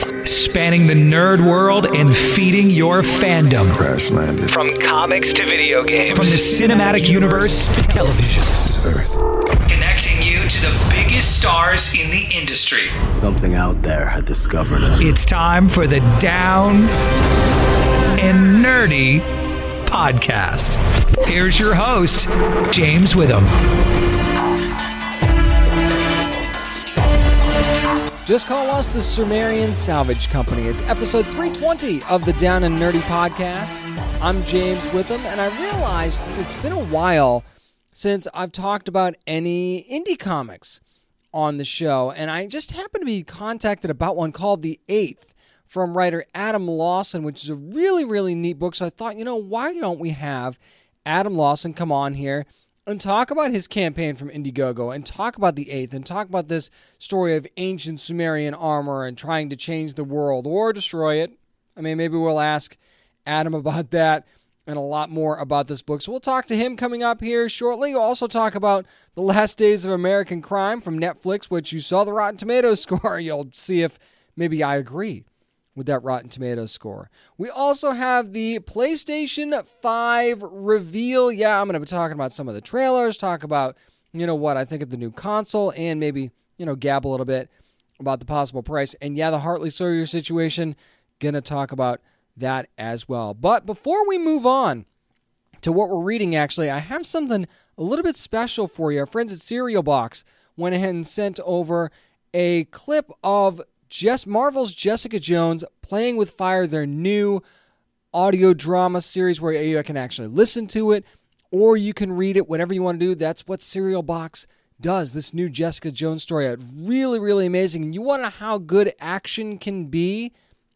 Spanning the nerd world and feeding your fandom. Crash landed. From comics to video games. From the cinematic universe to television. This is Earth. Connecting you to the biggest stars in the industry. Something out there had discovered us. It's time for the Down and Nerdy podcast. Here's your host, James Witham. Just call us the Sumerian Salvage Company. It's episode 320 of the Down and Nerdy podcast. I'm James Witham, and I realized it's been a while since I've talked about any indie comics on the show, and I just happened to be contacted about one called The Eighth from writer Adam Lawson, which is a really, really neat book. So I thought, why don't we have Adam Lawson come on here and talk about his campaign from Indiegogo, and talk about The Eighth, and talk about this story of ancient Sumerian armor and trying to change the world or destroy it. I mean, maybe we'll ask Adam about that and a lot more about this book. So we'll talk to him coming up here shortly. We'll also talk about The Last Days of American Crime from Netflix, which you saw the Rotten Tomatoes score. You'll see if maybe I agree with that Rotten Tomatoes score. We also have the PlayStation 5 reveal. Yeah, I'm going to be talking about some of the trailers, talk about, what I think of the new console, and maybe, gab a little bit about the possible price. And yeah, the Hartley Sawyer situation, going to talk about that as well. But before we move on to what we're reading, actually, I have something a little bit special for you. Our friends at Serial Box went ahead and sent over a clip of Marvel's Jessica Jones Playing with Fire, their new audio drama series where you can actually listen to it or you can read it, whatever you want to do. That's what Serial Box does, this new Jessica Jones story. It's really, really amazing. And you want to know how good action can be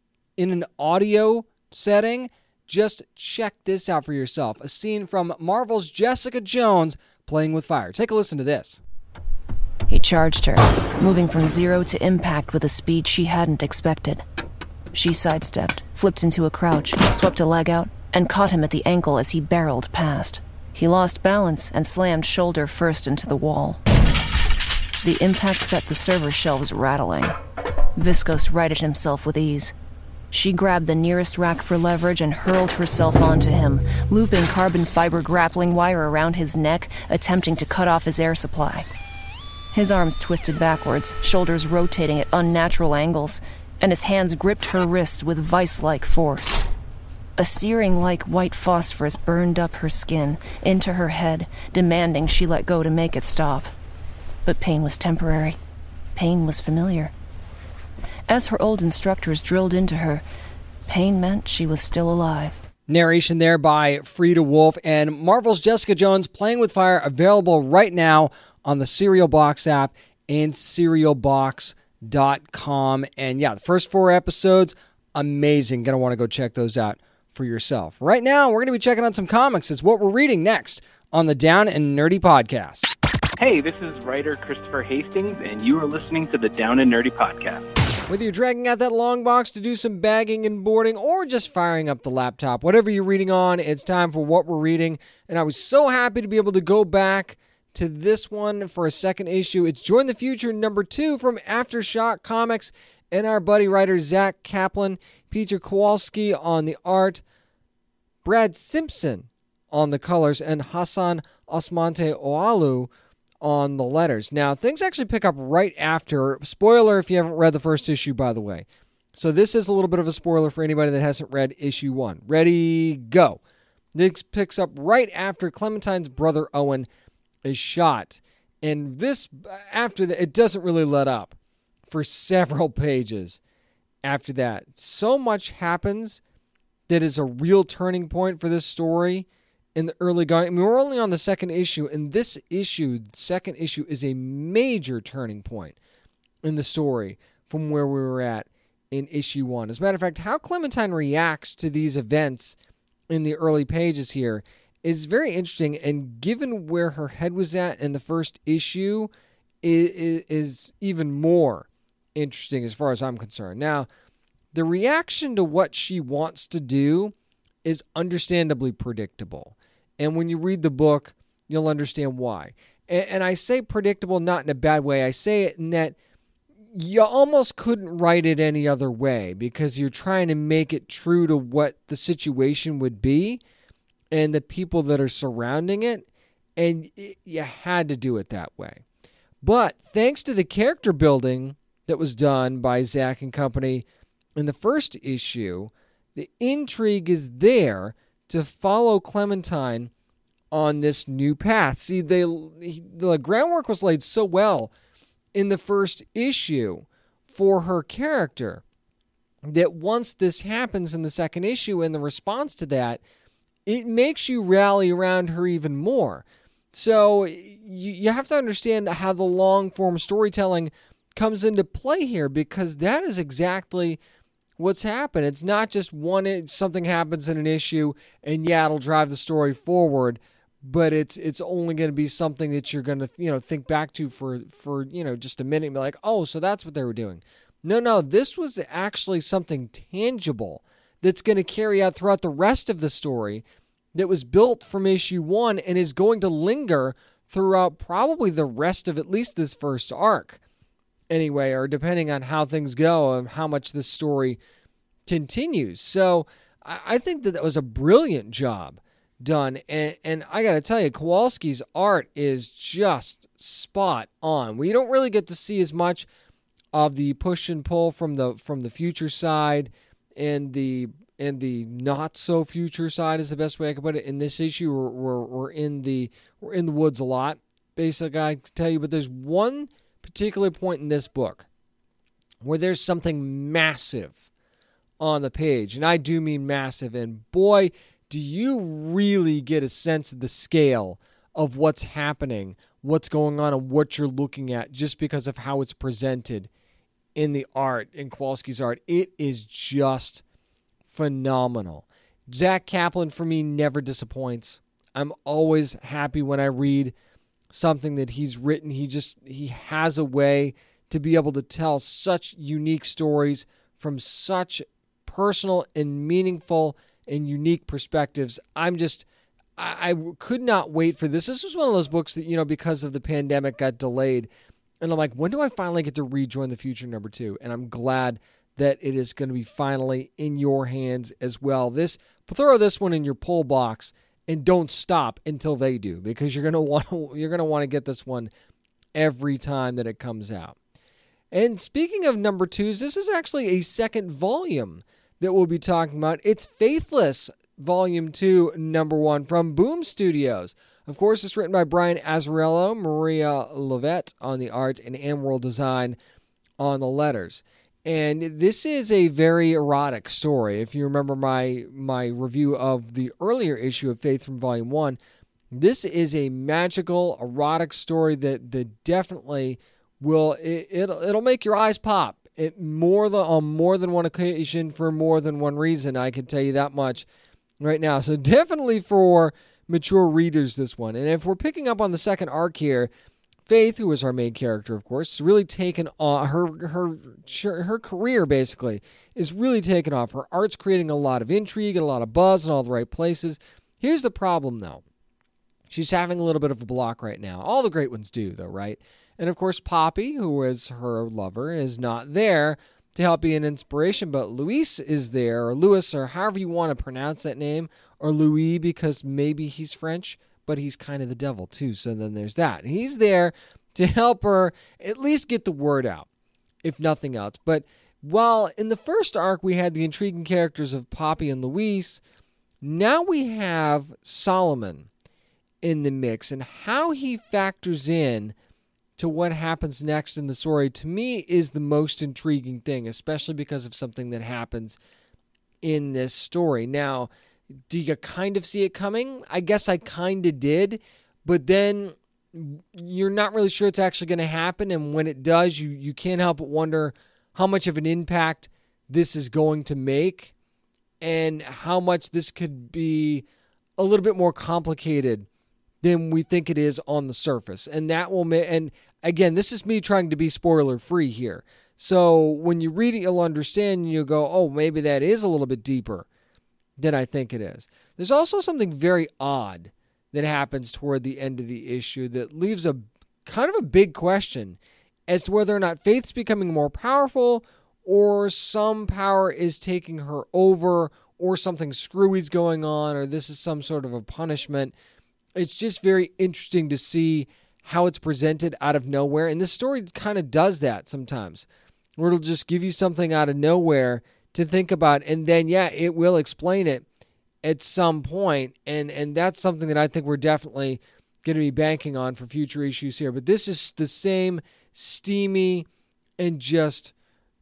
in an audio setting? Just check this out for yourself. A scene from Marvel's Jessica Jones Playing with Fire. Take a listen to this. He charged her, moving from zero to impact with a speed she hadn't expected. She sidestepped, flipped into a crouch, swept a leg out, and caught him at the ankle as he barreled past. He lost balance and slammed shoulder first into the wall. The impact set the server shelves rattling. Viscos righted himself with ease. She grabbed the nearest rack for leverage and hurled herself onto him, looping carbon fiber grappling wire around his neck, attempting to cut off his air supply. His arms twisted backwards, shoulders rotating at unnatural angles, and his hands gripped her wrists with vice-like force. A searing-like white phosphorus burned up her skin, into her head, demanding she let go to make it stop. But pain was temporary. Pain was familiar. As her old instructors drilled into her, pain meant she was still alive. Narration there by Frida Wolf, and Marvel's Jessica Jones Playing with Fire, available right now on the Serial Box app and serialbox.com. And yeah, the first 4 episodes, amazing. Going to want to go check those out for yourself. Right now, we're going to be checking out some comics. It's what we're reading next on the Down and Nerdy podcast. Hey, this is writer Christopher Hastings, and you are listening to the Down and Nerdy podcast. Whether you're dragging out that long box to do some bagging and boarding or just firing up the laptop, whatever you're reading on, it's time for what we're reading. And I was so happy to be able to go back to this one for a second issue. It's Join the Future #2 from Aftershock Comics and our buddy writer Zach Kaplan, Peter Kowalski on the art, Brad Simpson on the colors, and Hassan Osmante Oalu on the letters. Now, things actually pick up right after. Spoiler if you haven't read the first issue, by the way. So this is a little bit of a spoiler for anybody that hasn't read issue 1. Ready, go. This picks up right after Clementine's brother Owen is shot. And this, after that, it doesn't really let up for several pages after that. So much happens that is a real turning point for this story in the early going. I mean, we're only on the second issue, and this issue, second issue, is a major turning point in the story from where we were at in issue 1. As a matter of fact, how Clementine reacts to these events in the early pages here is very interesting, and given where her head was at in the first issue, is even more interesting as far as I'm concerned. Now, the reaction to what she wants to do is understandably predictable. And when you read the book, you'll understand why. And I say predictable not in a bad way. I say it in that you almost couldn't write it any other way because you're trying to make it true to what the situation would be and the people that are surrounding it, and you had to do it that way. But thanks to the character building that was done by Zach and company in the first issue, the intrigue is there to follow Clementine on this new path. See, the groundwork was laid so well in the first issue for her character that once this happens in the second issue and the response to that, it makes you rally around her even more. So you have to understand how the long-form storytelling comes into play here, because that is exactly what's happened. It's not just something happens in an issue and it'll drive the story forward, but it's only going to be something that you're going to think back to for just a minute and be like, oh, so that's what they were doing. No, this was actually something tangible that's going to carry out throughout the rest of the story that was built from issue 1 and is going to linger throughout probably the rest of at least this first arc. Anyway, or depending on how things go and how much this story continues. So I think that was a brilliant job done. And I got to tell you, Kowalski's art is just spot on. We don't really get to see as much of the push and pull from the future side and the not so future side is the best way I can put it. In this issue, we're in the woods a lot, basically, I can tell you. But there's one particular point in this book where there's something massive on the page, and I do mean massive, and boy, do you really get a sense of the scale of what's happening, what's going on, and what you're looking at just because of how it's presented in the art, in Kowalski's art. It is just phenomenal. Zach Kaplan, for me, never disappoints. I'm always happy when I read something that he's written. He has a way to be able to tell such unique stories from such personal and meaningful and unique perspectives. I could not wait for this. This was one of those books that, because of the pandemic got delayed. And I'm like, when do I finally get to rejoin the Future #2? And I'm glad that it is going to be finally in your hands as well. Throw this one in your pull box and don't stop until they do, because you're going to want to get this one every time that it comes out. And speaking of #2s, this is actually a second volume that we'll be talking about. It's Faithless, Volume 2, #1 from Boom Studios. Of course, it's written by Brian Azzarello, Maria Lovett on the art, and Amworld Design on the letters. And this is a very erotic story. If you remember my review of the earlier issue of Faith from Volume 1, this is a magical, erotic story that definitely will, it'll make your eyes pop. On more than one occasion for more than one reason, I can tell you that much right now. So definitely for mature readers, this one. And if we're picking up on the second arc here, Faith, who is our main character, of course, really taken on her career. Basically, is really taken off. Her art's creating a lot of intrigue and a lot of buzz in all the right places. Here's the problem, though. She's having a little bit of a block right now. All the great ones do, though, right? And of course, Poppy, who is her lover, is not there to help be an inspiration. But Luis is there, or Louis, or however you want to pronounce that name, or Louis, because maybe he's French. But he's kind of the devil, too, so then there's that. He's there to help her at least get the word out, if nothing else. But while in the first arc we had the intriguing characters of Poppy and Luis, now we have Solomon in the mix, and how he factors in to what happens next in the story, to me, is the most intriguing thing, especially because of something that happens in this story. Now, do you kind of see it coming? I guess I kind of did, but then you're not really sure it's actually going to happen, and when it does, you can't help but wonder how much of an impact this is going to make and how much this could be a little bit more complicated than we think it is on the surface. And that will and again, this is me trying to be spoiler-free here. So when you read it, you'll understand, and you'll go, oh, maybe that is a little bit deeper than I think it is. There's also something very odd that happens toward the end of the issue that leaves a kind of a big question as to whether or not Faith's becoming more powerful or some power is taking her over or something screwy's going on or this is some sort of a punishment. It's just very interesting to see how it's presented out of nowhere. And this story kind of does that sometimes, where it'll just give you something out of nowhere to think about. And then, it will explain it at some point. And that's something that I think we're definitely going to be banking on for future issues here. But this is the same steamy and just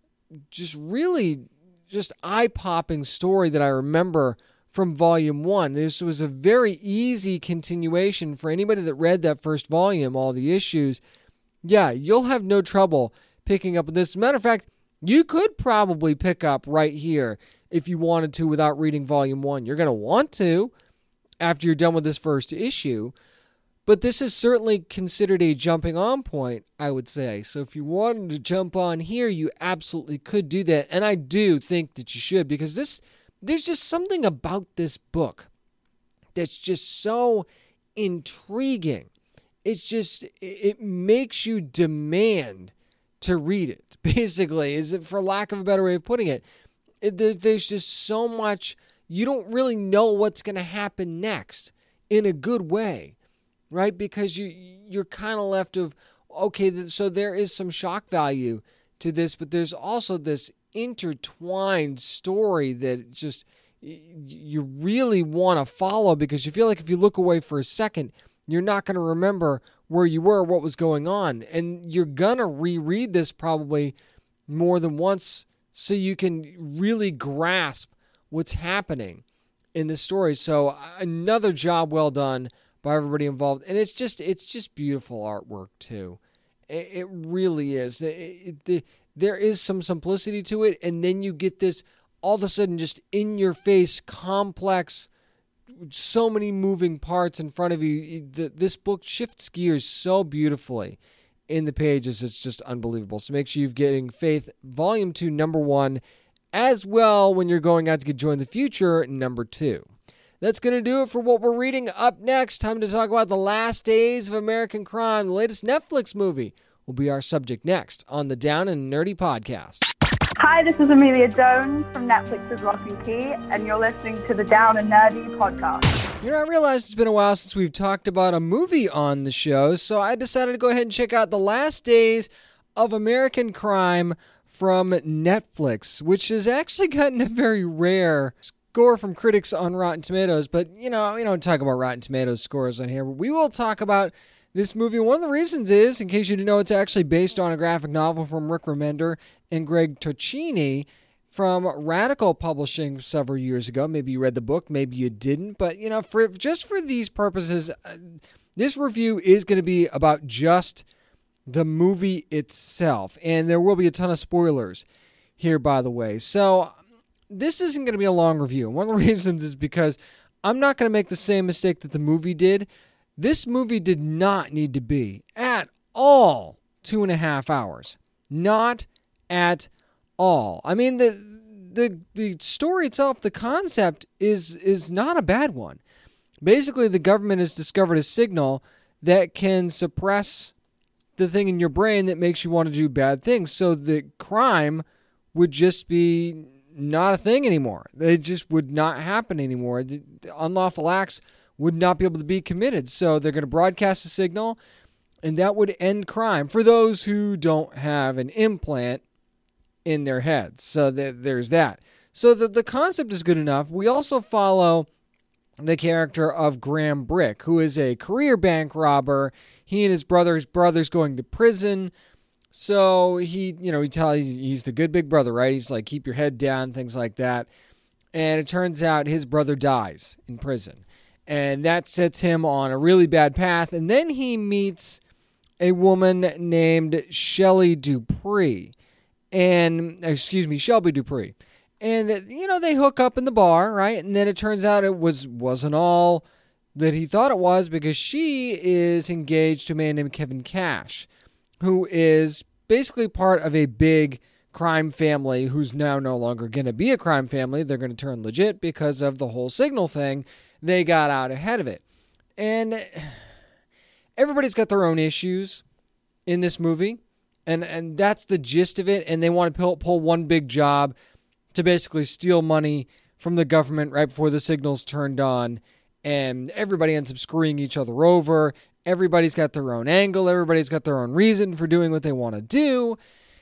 really just eye-popping story that I remember from Volume 1. This was a very easy continuation for anybody that read that first volume, all the issues. Yeah, you'll have no trouble picking up this. As a matter of fact, you could probably pick up right here if you wanted to without reading Volume 1. You're going to want to after you're done with this first issue. But this is certainly considered a jumping on point, I would say. So if you wanted to jump on here, you absolutely could do that. And I do think that you should, because there's just something about this book that's just so intriguing. It makes you demand to read it, basically, is it, for lack of a better way of putting it. There's just so much, you don't really know what's going to happen next in a good way. Right? Because you're kind of left of, okay, so there is some shock value to this, but there's also this intertwined story that just you really want to follow, because you feel like if you look away for a second, you're not going to remember where you were, what was going on. And you're going to reread this probably more than once so you can really grasp what's happening in the story. So another job well done by everybody involved. And it's just beautiful artwork too. It really is. There is some simplicity to it, and then you get this all of a sudden just in your face, complex, so many moving parts in front of you. This book shifts gears so beautifully in the pages. It's just unbelievable. So make sure you're getting Faith Volume 2, number 1, as well when you're going out to get Join the Future, number 2. That's going to do it for what we're reading. Up next, time to talk about The Last Days of American Crime. The latest Netflix movie will be our subject next on the Down and Nerdy podcast. Hi, this is Amelia Jones from Netflix's Lock and Key, and you're listening to the Down and Nerdy podcast. You know, I realized it's been a while since we've talked about a movie on the show, so I decided to go ahead and check out The Last Days of American Crime from Netflix, which has actually gotten a very rare score from critics on Rotten Tomatoes. But, you know, we don't talk about Rotten Tomatoes scores on here, but we will talk about this movie. One of the reasons is, in case you didn't know, it's actually based on a graphic novel from Rick Remender and Greg Tocchini from Radical Publishing several years ago. Maybe you read the book, maybe you didn't. But, you know, for these purposes, this review is going to be about just the movie itself. And there will be a ton of spoilers here, by the way. So this isn't going to be a long review. One of the reasons is because I'm not going to make the same mistake that the movie did. This movie did not need to be at all 2.5 hours. Not at all. I mean, the story itself, the concept is not a bad one. Basically, the government has discovered a signal that can suppress the thing in your brain that makes you want to do bad things. So the crime would just be not a thing anymore. It just would not happen anymore. The unlawful acts would not be able to be committed. So they're going to broadcast a signal, and that would end crime for those who don't have an implant in their heads. So there's that. So the concept is good enough. We also follow the character of Graham Brick, who is a career bank robber. He and his brother's going to prison. So he's the good big brother, right? He's like, keep your head down, things like that. And it turns out his brother dies in prison. And that sets him on a really bad path. And then he meets a woman named Shelby Dupree. And they hook up in the bar, right? And then it turns out it wasn't all that he thought it was, because she is engaged to a man named Kevin Cash, who is basically part of a big crime family who's now no longer going to be a crime family. They're going to turn legit because of the whole signal thing. They got out ahead of it. And everybody's got their own issues in this movie. And that's the gist of it. And they want to pull one big job to basically steal money from the government right before the signal's turned on. And everybody ends up screwing each other over. Everybody's got their own angle. Everybody's got their own reason for doing what they want to do.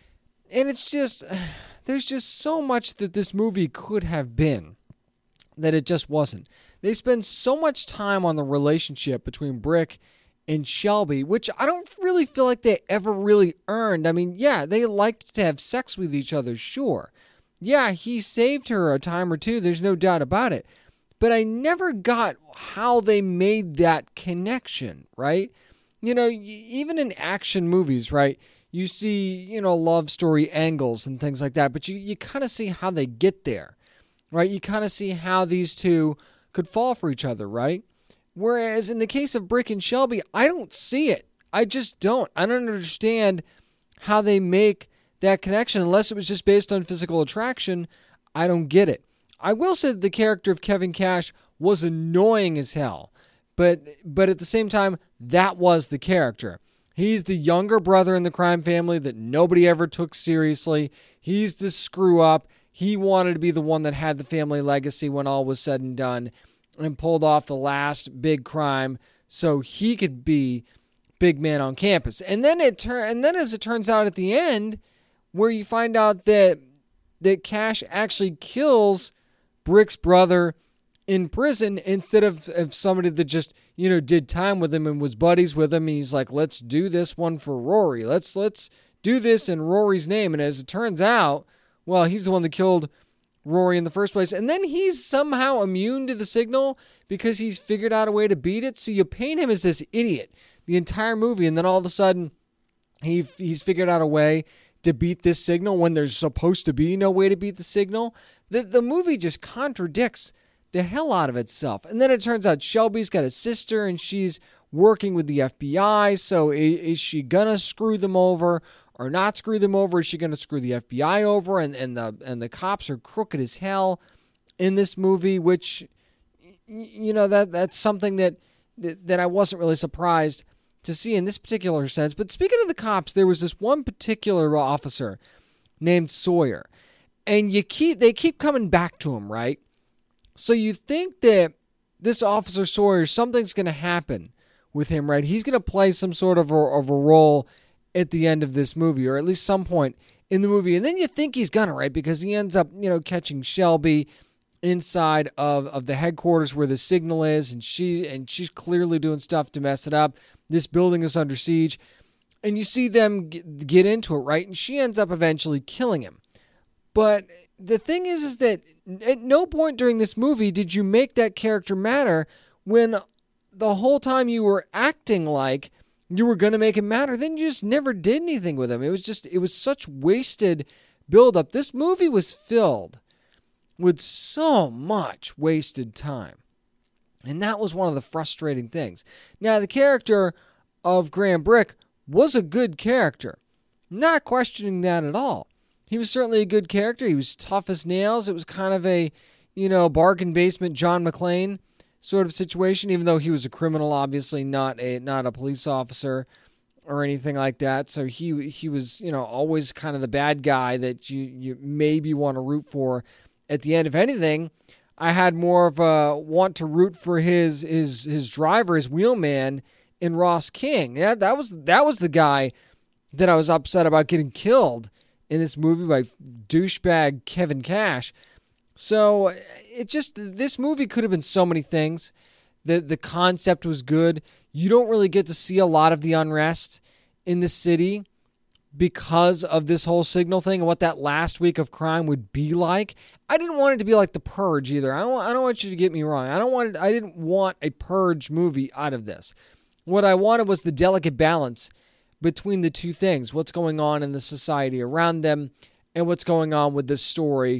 And it's just, there's just so much that this movie could have been that it just wasn't. They spend so much time on the relationship between Brick and Shelby, which I don't really feel like they ever really earned. I mean, yeah, they liked to have sex with each other, sure. Yeah, he saved her a time or two, there's no doubt about it. But I never got how they made that connection, right? You know, even in action movies, right? You see, you know, love story angles and things like that, but you kind of see how they get there, right? You kind of see how these two could fall for each other, right? Whereas in the case of Brick and Shelby, I don't see it. I just don't. I don't understand how they make that connection unless it was just based on physical attraction. I don't get it. I will say that the character of Kevin Cash was annoying as hell, but at the same time, that was the character. He's the younger brother in the crime family that nobody ever took seriously. He's the screw up. He wanted to be the one that had the family legacy when all was said and done, and pulled off the last big crime so he could be big man on campus. And then as it turns out at the end, where you find out that Cash actually kills Brick's brother in prison instead of somebody that just, you know, did time with him and was buddies with him. He's like, let's do this one for Rory. Let's do this in Rory's name. And as it turns out, well, he's the one that killed Rory in the first place. And then he's somehow immune to the signal because he's figured out a way to beat it. So you paint him as this idiot the entire movie. And then all of a sudden he's figured out a way to beat this signal when there's supposed to be no way to beat the signal. The movie just contradicts the hell out of itself. And then it turns out Shelby's got a sister and she's working with the FBI. So is she going to screw them over or not screw them over? Is she going to screw the FBI over? And the cops are crooked as hell in this movie, which, you know, that's something that I wasn't really surprised to see in this particular sense. But speaking of the cops, there was this one particular officer named Sawyer, and they keep coming back to him, right? So you think that this officer Sawyer, something's going to happen with him, right? He's going to play some sort of a role at the end of this movie, or at least some point in the movie. And then you think he's gonna, right? Because he ends up, you know, catching Shelby inside of the headquarters where the signal is, and she's clearly doing stuff to mess it up. This building is under siege. And you see them get into it, right? And she ends up eventually killing him. But the thing is that at no point during this movie did you make that character matter when the whole time you were acting like you were going to make him matter. Then you just never did anything with him. It was such wasted buildup. This movie was filled with so much wasted time. And that was one of the frustrating things. Now, the character of Graham Brick was a good character. Not questioning that at all. He was certainly a good character. He was tough as nails. It was kind of a, you know, bargain basement John McClane sort of situation, even though he was a criminal, obviously not a police officer or anything like that. So he was, you know, always kind of the bad guy that you maybe want to root for at the end. If anything, I had more of a want to root for his driver, his wheelman in Ross King. Yeah, that was the guy that I was upset about getting killed in this movie by douchebag Kevin Cash. So this movie could have been so many things. The concept was good. You don't really get to see a lot of the unrest in the city because of this whole signal thing and what that last week of crime would be like. I didn't want it to be like The Purge either. I don't want you to get me wrong. I didn't want a Purge movie out of this. What I wanted was the delicate balance between the two things. What's going on in the society around them and what's going on with this story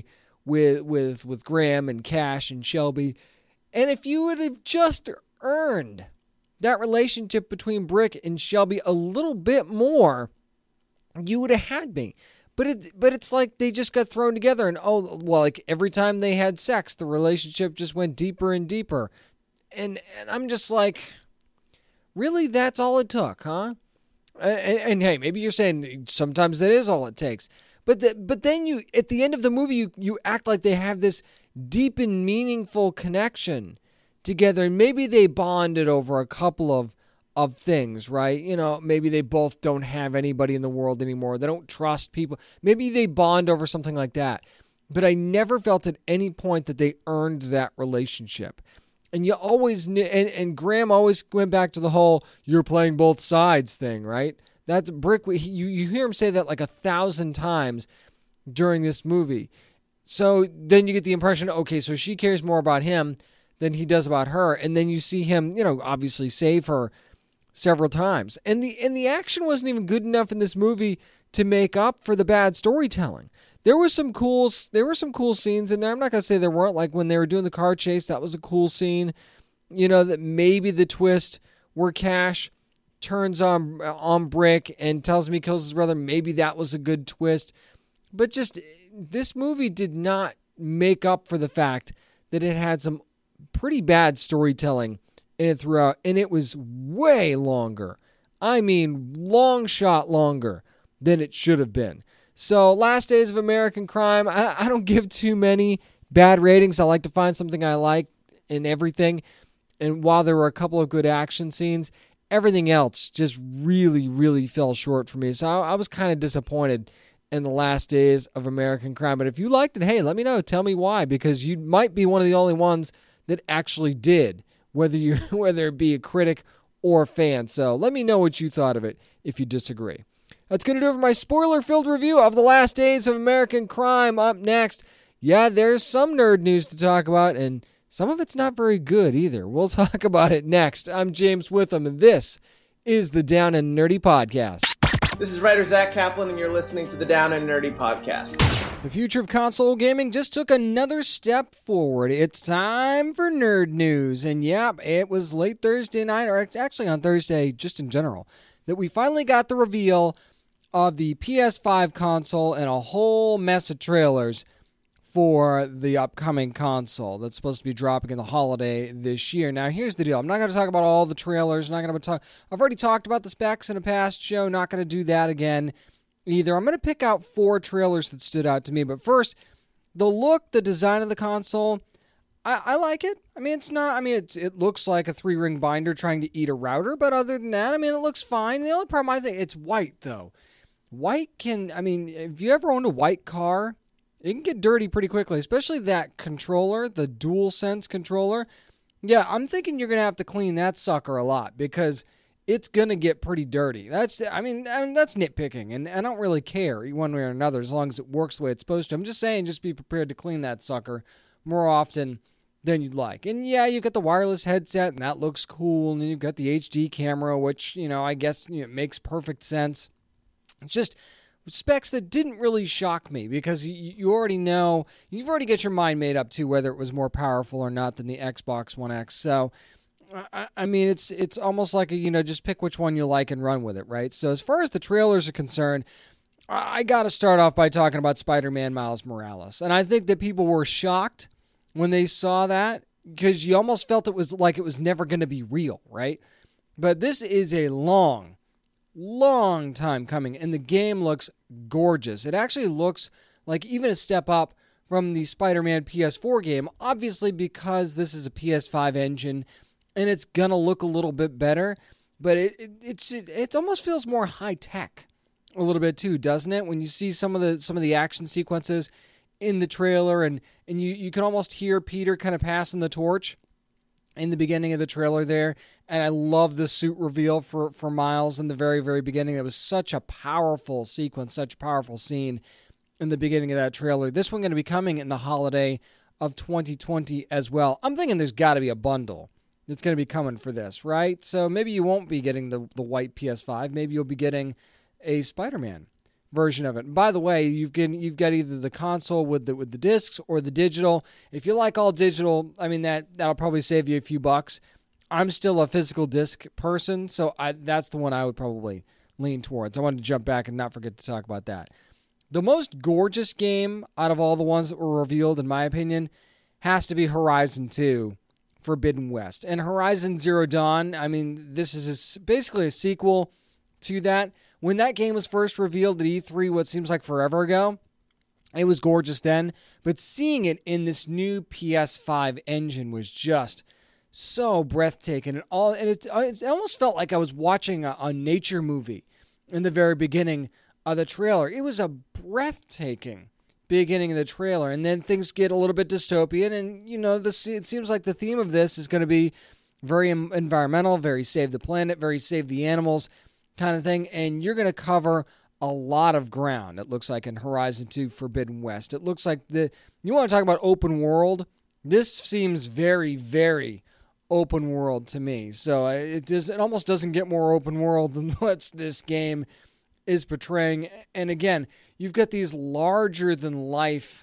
with Graham and Cash and Shelby. And if you would have just earned that relationship between Brick and Shelby a little bit more, you would have had me. But it's like they just got thrown together, and like every time they had sex, the relationship just went deeper and deeper. And I'm just like, really, that's all it took, huh? And hey, maybe you're saying sometimes that is all it takes. But then you, at the end of the movie, you act like they have this deep and meaningful connection together. And maybe they bonded over a couple of things, right? You know, maybe they both don't have anybody in the world anymore. They don't trust people. Maybe they bond over something like that. But I never felt at any point that they earned that relationship. And you always knew, and Graham always went back to the whole "you're playing both sides" thing, right? That's Brick. You hear him say that like 1,000 times during this movie. So then you get the impression, okay, so she cares more about him than he does about her, and then you see him, you know, obviously save her several times. And the action wasn't even good enough in this movie to make up for the bad storytelling. There were some cool scenes in there. I'm not going to say there weren't. Like when they were doing the car chase, that was a cool scene. You know, that maybe the twist where Cash turns on Brick and tells him he kills his brother, maybe that was a good twist. But just, this movie did not make up for the fact that it had some pretty bad storytelling in it throughout, and it was way longer. I mean, long shot longer than it should have been. So, Last Days of American Crime, I don't give too many bad ratings. I like to find something I like in everything. And while there were a couple of good action scenes, everything else just really, really fell short for me. So I was kind of disappointed in The Last Days of American Crime. But if you liked it, hey, let me know. Tell me why, because you might be one of the only ones that actually did, whether it be a critic or a fan. So let me know what you thought of it if you disagree. That's going to do it for my spoiler-filled review of The Last Days of American Crime. Up next, yeah, there's some nerd news to talk about, and some of it's not very good either. We'll talk about it next. I'm James Witham, and this is the Down and Nerdy Podcast. This is writer Zach Kaplan, and you're listening to the Down and Nerdy Podcast. The future of console gaming just took another step forward. It's time for nerd news. And yeah, it was late Thursday night, or actually on Thursday, just in general, that we finally got the reveal of the PS5 console and a whole mess of trailers for the upcoming console that's supposed to be dropping in the holiday this year. Now, here's the deal. I'm not going to talk about all the trailers. I've already talked about the specs in a past show. Not going to do that again either. I'm going to pick out 4 trailers that stood out to me. But first, the look, the design of the console, I like it. I mean, it looks like a 3-ring binder trying to eat a router. But other than that, I mean, it looks fine. The only problem, I think, it's white, though. If you ever owned a white car, it can get dirty pretty quickly, especially that controller, the DualSense controller. Yeah, I'm thinking you're going to have to clean that sucker a lot because it's going to get pretty dirty. That's nitpicking, and I don't really care one way or another as long as it works the way it's supposed to. I'm just saying, just be prepared to clean that sucker more often than you'd like. And yeah, you've got the wireless headset, and that looks cool, and then you've got the HD camera, which, I guess makes perfect sense. It's just specs that didn't really shock me because you already know, you've already got your mind made up to whether it was more powerful or not than the Xbox One X. So, I mean, it's almost like just pick which one you like and run with it, right? So as far as the trailers are concerned, I got to start off by talking about Spider-Man Miles Morales. And I think that people were shocked when they saw that because you almost felt it was like it was never going to be real, right? But this is a long time coming, and the game looks gorgeous. It actually looks like even a step up from the Spider-Man PS4 game, obviously because this is a PS5 engine, and it's gonna look a little bit better, but it almost feels more high-tech a little bit too, doesn't it? When you see some of the action sequences in the trailer, and you can almost hear Peter kind of passing the torch in the beginning of the trailer there. And I love the suit reveal for Miles in the very, very beginning. It was such a powerful sequence, such a powerful scene in the beginning of that trailer. This one going to be coming in the holiday of 2020 as well. I'm thinking there's got to be a bundle that's going to be coming for this, right? So maybe you won't be getting the white PS5. Maybe you'll be getting a Spider-Man version of it. And by the way, you've got either the console with the discs or the digital. If you like all digital, I mean that'll probably save you a few bucks. I'm still a physical disc person, so that's the one I would probably lean towards. I wanted to jump back and not forget to talk about that. The most gorgeous game out of all the ones that were revealed, in my opinion, has to be Horizon 2 Forbidden West. And Horizon Zero Dawn, I mean, this is basically a sequel to that. When that game was first revealed at E3, what seems like forever ago, it was gorgeous then. But seeing it in this new PS5 engine was just so breathtaking. And it almost felt like I was watching a nature movie in the very beginning of the trailer. It was a breathtaking beginning of the trailer. And then things get a little bit dystopian. And, it seems like the theme of this is going to be very environmental, very save the planet, very save the animals kind of thing. And you're going to cover a lot of ground, it looks like, in Horizon 2 Forbidden West. It looks like you want to talk about open world? This seems very, very open world to me. So it almost doesn't get more open world than what this game is portraying. And again, you've got these larger than life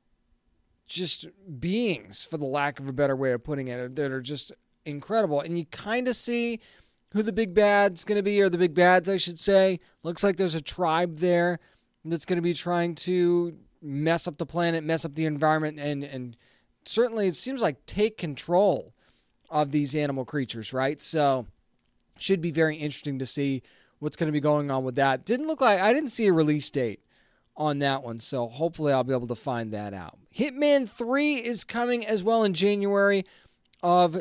just beings, for the lack of a better way of putting it, that are just incredible. And you kind of see who the big bad's going to be, or the big bads, I should say. Looks like there's a tribe there that's going to be trying to mess up the planet, mess up the environment, and certainly it seems like take control of these animal creatures, right? So should be very interesting to see what's going to be going on with that. I didn't see a release date on that one, so hopefully I'll be able to find that out. Hitman 3 is coming as well in January of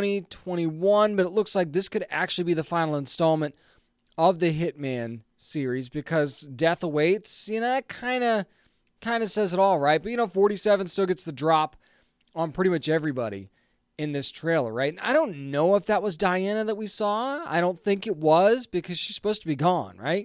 2021, but it looks like this could actually be the final installment of the Hitman series, because Death Awaits, that kind of says it all, right? But 47 still gets the drop on pretty much everybody in this trailer, right? And I don't know if that was Diana that we saw. I don't think it was, because she's supposed to be gone, right?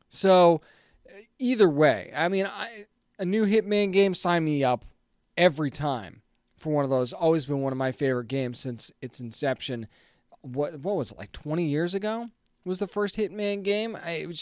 So either way, I mean, a new Hitman game, sign me up every time for one of those. Always been one of my favorite games since its inception. What was it, like 20 years ago was the first Hitman game?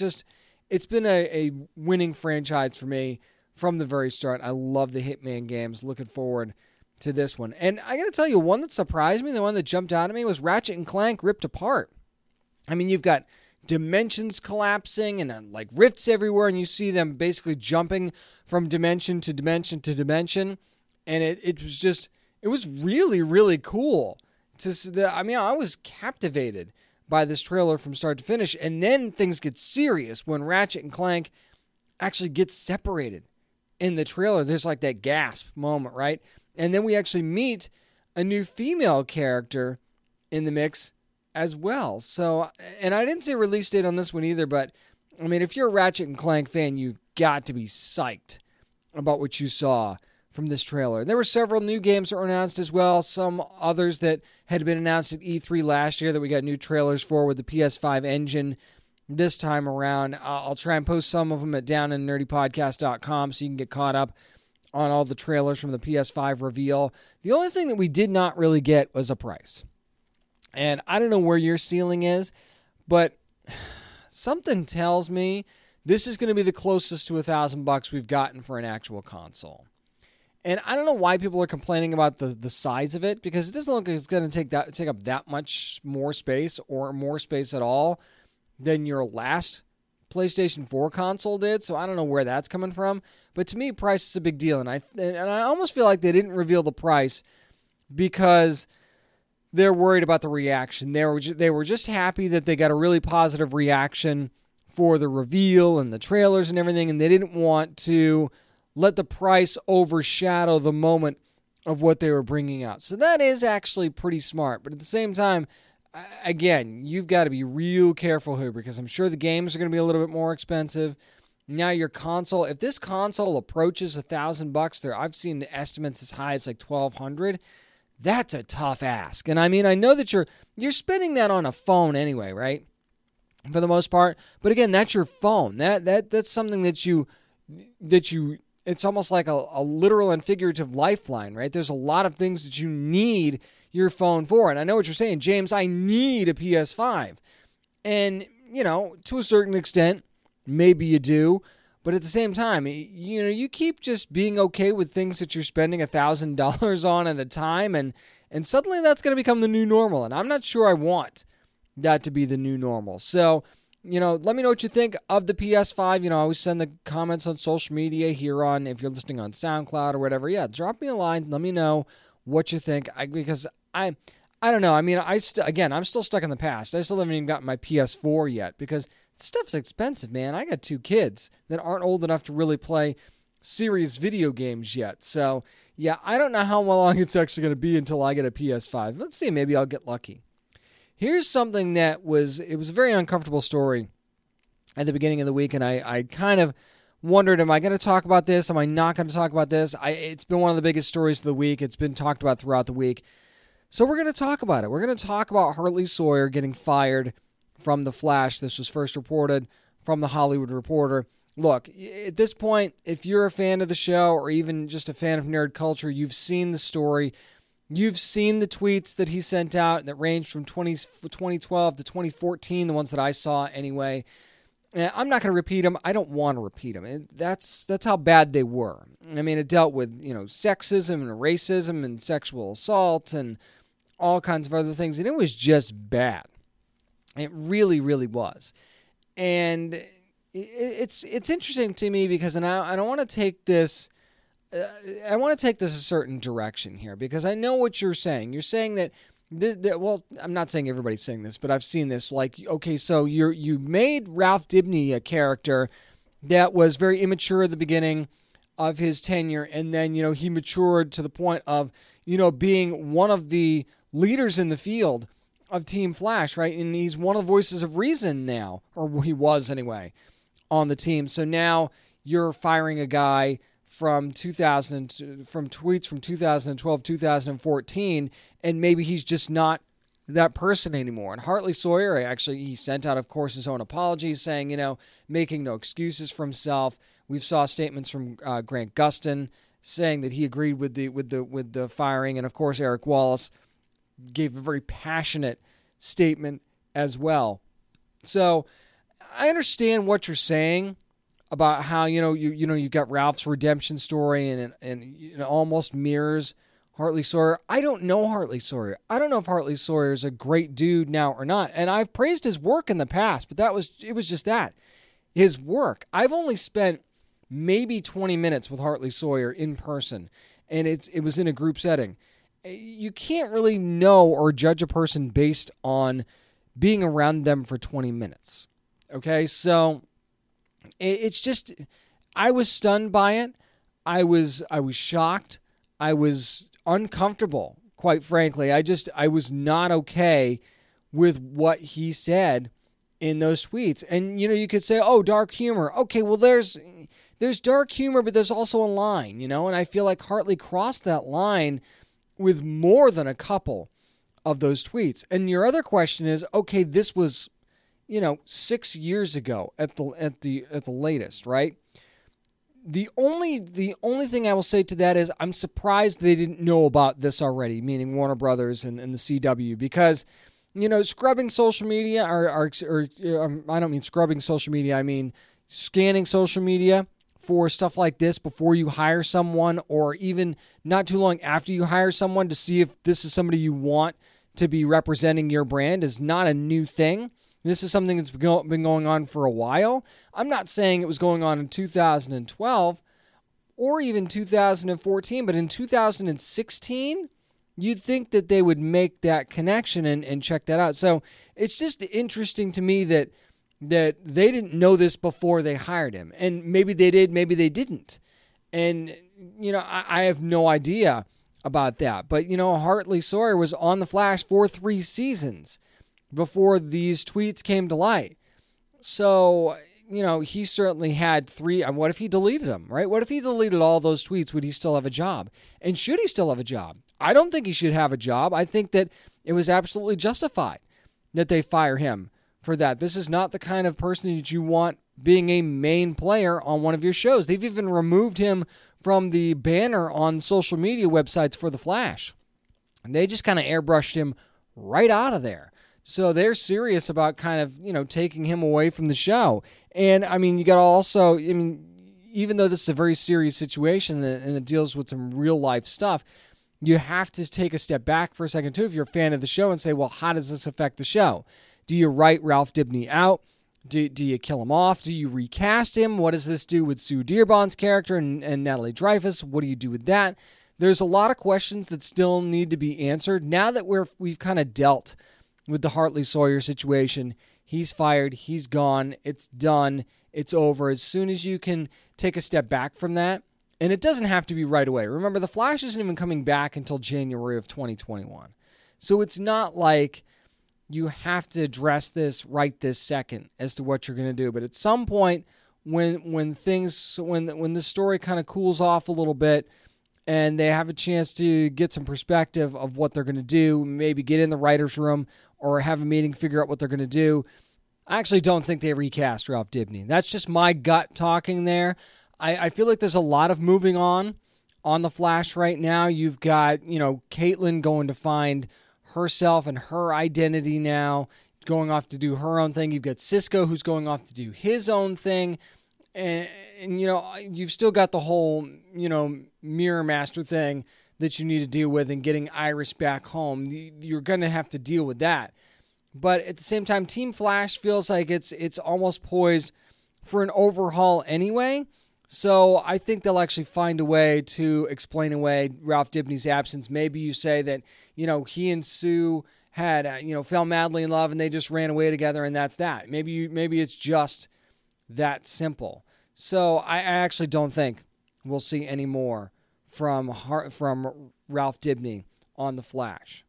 It's been a winning franchise for me from the very start. I love the Hitman games. Looking forward to this one. And I got to tell you, one that surprised me, the one that jumped out at me, was Ratchet & Clank Ripped Apart. I mean, you've got dimensions collapsing and like rifts everywhere, and you see them basically jumping from dimension to dimension to dimension. And it was really, really cool to see. I was captivated by this trailer from start to finish. And then things get serious when Ratchet and Clank actually get separated in the trailer. There's like that gasp moment, right? And then we actually meet a new female character in the mix as well. So, and I didn't see a release date on this one either, but I mean, if you're a Ratchet and Clank fan, you got to be psyched about what you saw from this trailer. There were several new games that were announced as well. Some others that had been announced at E3 last year that we got new trailers for with the PS5 engine this time around. I'll try and post some of them at downandnerdypodcast.com so you can get caught up on all the trailers from the PS5 reveal. The only thing that we did not really get was a price. And I don't know where your ceiling is, but something tells me this is going to be the closest to $1,000 we've gotten for an actual console. And I don't know why people are complaining about the size of it, because it doesn't look like it's going to take up that much more space, or more space at all, than your last PlayStation 4 console did. So I don't know where that's coming from. But to me, price is a big deal. And I almost feel like they didn't reveal the price because they're worried about the reaction. They were just happy that they got a really positive reaction for the reveal and the trailers and everything, and they didn't want to let the price overshadow the moment of what they were bringing out. So that is actually pretty smart. But at the same time, again, you've got to be real careful here, because I'm sure the games are going to be a little bit more expensive. Now your console, if this console approaches $1,000 there, I've seen estimates as high as like $1,200. That's a tough ask. And I mean, I know that you're spending that on a phone anyway, right? For the most part. But again, that's your phone. That's something that you it's almost like a literal and figurative lifeline, right? There's a lot of things that you need your phone for. And I know what you're saying, James, I need a PS5. And, to a certain extent, maybe you do. But at the same time, you keep just being okay with things that you're spending $1,000 on at a time, and suddenly that's going to become the new normal. And I'm not sure I want that to be the new normal. So, let me know what you think of the PS5. I always send the comments on social media here on, if you're listening on SoundCloud or whatever. Yeah, drop me a line. Let me know what you think. Because I don't know. I mean, I'm still stuck in the past. I still haven't even gotten my PS4 yet, because stuff's expensive, man. I got 2 kids that aren't old enough to really play serious video games yet. So, yeah, I don't know how long it's actually going to be until I get a PS5. Let's see, maybe I'll get lucky. Here's something it was a very uncomfortable story at the beginning of the week, and I kind of wondered, am I going to talk about this? Am I not going to talk about this? It's been one of the biggest stories of the week. It's been talked about throughout the week. So we're going to talk about it. We're going to talk about Hartley Sawyer getting fired from The Flash. This was first reported from The Hollywood Reporter. Look, at this point, if you're a fan of the show or even just a fan of nerd culture, you've seen the story. You've seen the tweets that he sent out that ranged from 2012 to 2014, the ones that I saw anyway. I'm not going to repeat them. I don't want to repeat them. That's how bad they were. I mean, it dealt with, sexism and racism and sexual assault and all kinds of other things, and it was just bad. It really, really was. And it's interesting to me because I don't want to take this. I want to take this a certain direction here because I know what you're saying. You're saying that. Well, I'm not saying everybody's saying this, but I've seen this. Like, okay, so you made Ralph Dibny a character that was very immature at the beginning of his tenure, and then he matured to the point of being one of the leaders in the field of Team Flash, right? And he's one of the voices of reason now, or he was anyway, on the team. So now you're firing a guy from tweets from 2012, 2014, and maybe he's just not that person anymore. And Hartley Sawyer, actually, he sent out, of course, his own apology, saying, making no excuses for himself. We've saw statements from Grant Gustin saying that he agreed with the firing, and of course, Eric Wallace gave a very passionate statement as well. So I understand what you're saying about how you got Ralph's redemption story and it almost mirrors Hartley Sawyer. I don't know Hartley Sawyer. I don't know if Hartley Sawyer is a great dude now or not. And I've praised his work in the past, but it was just that. His work. I've only spent maybe 20 minutes with Hartley Sawyer in person, and it was in a group setting. You can't really know or judge a person based on being around them for 20 minutes. Okay, so it's just, I was stunned by it. I was shocked. I was uncomfortable, quite frankly. I was not okay with what he said in those tweets. And, you could say, oh, dark humor. Okay, well, there's dark humor, but there's also a line, and I feel like Hartley crossed that line with more than a couple of those tweets. And your other question is, okay, this was 6 years ago at the latest, right? The only thing I will say to that is I'm surprised they didn't know about this already, meaning Warner Brothers and the CW, because scrubbing social media or I don't mean scrubbing social media, I mean scanning social media for stuff like this before you hire someone, or even not too long after you hire someone to see if this is somebody you want to be representing your brand is not a new thing. This is something that's been going on for a while. I'm not saying it was going on in 2012 or even 2014, but in 2016, you'd think that they would make that connection and check that out. So it's just interesting to me that they didn't know this before they hired him. And maybe they did, maybe they didn't. And, I have no idea about that. But, Hartley Sawyer was on The Flash for 3 seasons before these tweets came to light. So, he certainly had 3. What if he deleted them, right? What if he deleted all those tweets? Would he still have a job? And should he still have a job? I don't think he should have a job. I think that it was absolutely justified that they fire him for that. This is not the kind of person that you want being a main player on one of your shows. They've even removed him from the banner on social media websites for The Flash. And they just kind of airbrushed him right out of there. So they're serious about kind of, taking him away from the show. And, you got to also, even though this is a very serious situation and it deals with some real life stuff, you have to take a step back for a second, too, if you're a fan of the show and say, well, how does this affect the show? Do you write Ralph Dibny out? Do you kill him off? Do you recast him? What does this do with Sue Dearborn's character and Natalie Dreyfus? What do you do with that? There's a lot of questions that still need to be answered. Now that we've kind of dealt with the Hartley Sawyer situation, he's fired, he's gone, it's done, it's over. As soon as you can take a step back from that, and it doesn't have to be right away. Remember, The Flash isn't even coming back until January of 2021. So it's not like you have to address this right this second as to what you're going to do. But at some point, when the story kind of cools off a little bit and they have a chance to get some perspective of what they're going to do, maybe get in the writer's room or have a meeting, figure out what they're going to do, I actually don't think they recast Ralph Dibny. That's just my gut talking there. I feel like there's a lot of moving on The Flash right now. You've got, Caitlin going to find herself and her identity now, going off to do her own thing. You've got Cisco who's going off to do his own thing. And you've still got the whole, Mirror Master thing that you need to deal with and getting Iris back home. You're going to have to deal with that. But at the same time, Team Flash feels like it's almost poised for an overhaul anyway. So I think they'll actually find a way to explain away Ralph Dibny's absence. Maybe you say that, he and Sue had, fell madly in love and they just ran away together and that's that. Maybe it's just that simple. So I actually don't think we'll see any more from Ralph Dibny on The Flash.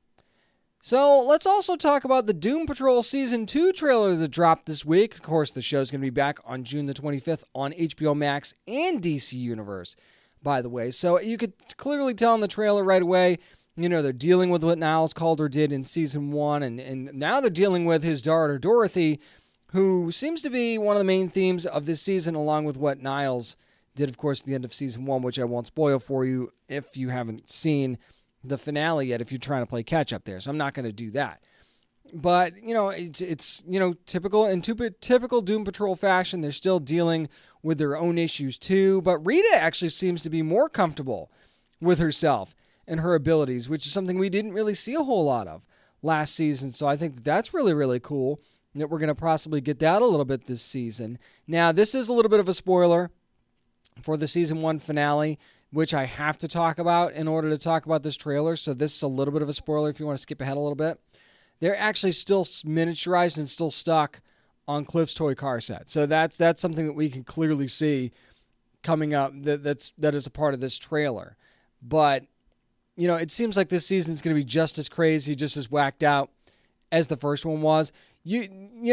So let's also talk about the Doom Patrol Season 2 trailer that dropped this week. Of course, the show's going to be back on June the 25th on HBO Max and DC Universe, by the way. So you could clearly tell in the trailer right away, they're dealing with what Niles Caulder did in Season 1, and now they're dealing with his daughter, Dorothy, who seems to be one of the main themes of this season, along with what Niles did, of course, at the end of Season 1, which I won't spoil for you if you haven't seen the finale yet, if you're trying to play catch-up there. So I'm not going to do that. But, it's typical in typical Doom Patrol fashion. They're still dealing with their own issues too. But Rita actually seems to be more comfortable with herself and her abilities, which is something we didn't really see a whole lot of last season. So I think that's really, really cool that we're going to possibly get that a little bit this season. Now, this is a little bit of a spoiler for the Season 1 finale, which I have to talk about in order to talk about this trailer. So this is a little bit of a spoiler if you want to skip ahead a little bit. They're actually still miniaturized and still stuck on Cliff's toy car set. So that's something that we can clearly see coming up that is a part of this trailer. But, it seems like this season is going to be just as crazy, just as whacked out as the first one was. You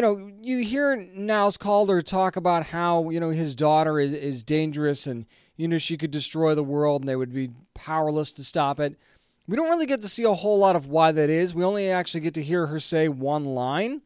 hear Niles Caulder talk about how, his daughter is dangerous and, she could destroy the world and they would be powerless to stop it. We don't really get to see a whole lot of why that is. We only actually get to hear her say one line.